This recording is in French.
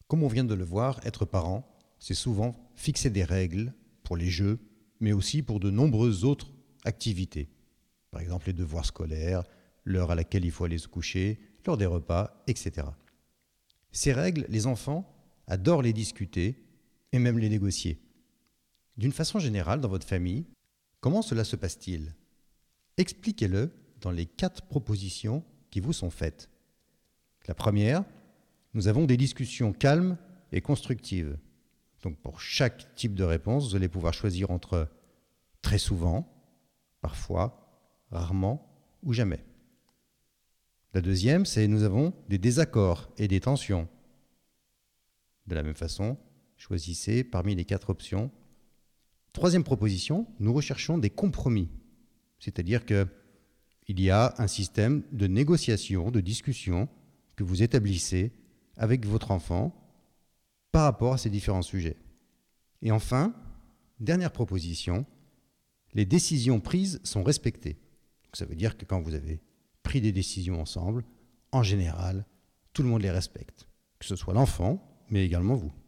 Comme on vient de le voir, être parent, c'est souvent fixer des règles pour les jeux, mais aussi pour de nombreuses autres activités. Par exemple, les devoirs scolaires, l'heure à laquelle il faut aller se coucher, l'heure des repas, etc. Ces règles, les enfants adorent les discuter et même les négocier. D'une façon générale, dans votre famille, comment cela se passe-t-il ? Expliquez-le dans les 4 propositions qui vous sont faites. La première, nous avons des discussions calmes et constructives. Donc pour chaque type de réponse, vous allez pouvoir choisir entre très souvent, parfois, rarement ou jamais. La deuxième, c'est nous avons des désaccords et des tensions. De la même façon, choisissez parmi les 4 options. Troisième proposition, nous recherchons des compromis. C'est-à-dire qu'il y a un système de négociation, de discussion que vous établissez avec votre enfant par rapport à ces différents sujets. Et enfin, dernière proposition, les décisions prises sont respectées. Donc ça veut dire que quand vous avez pris des décisions ensemble, en général, tout le monde les respecte, que ce soit l'enfant, mais également vous.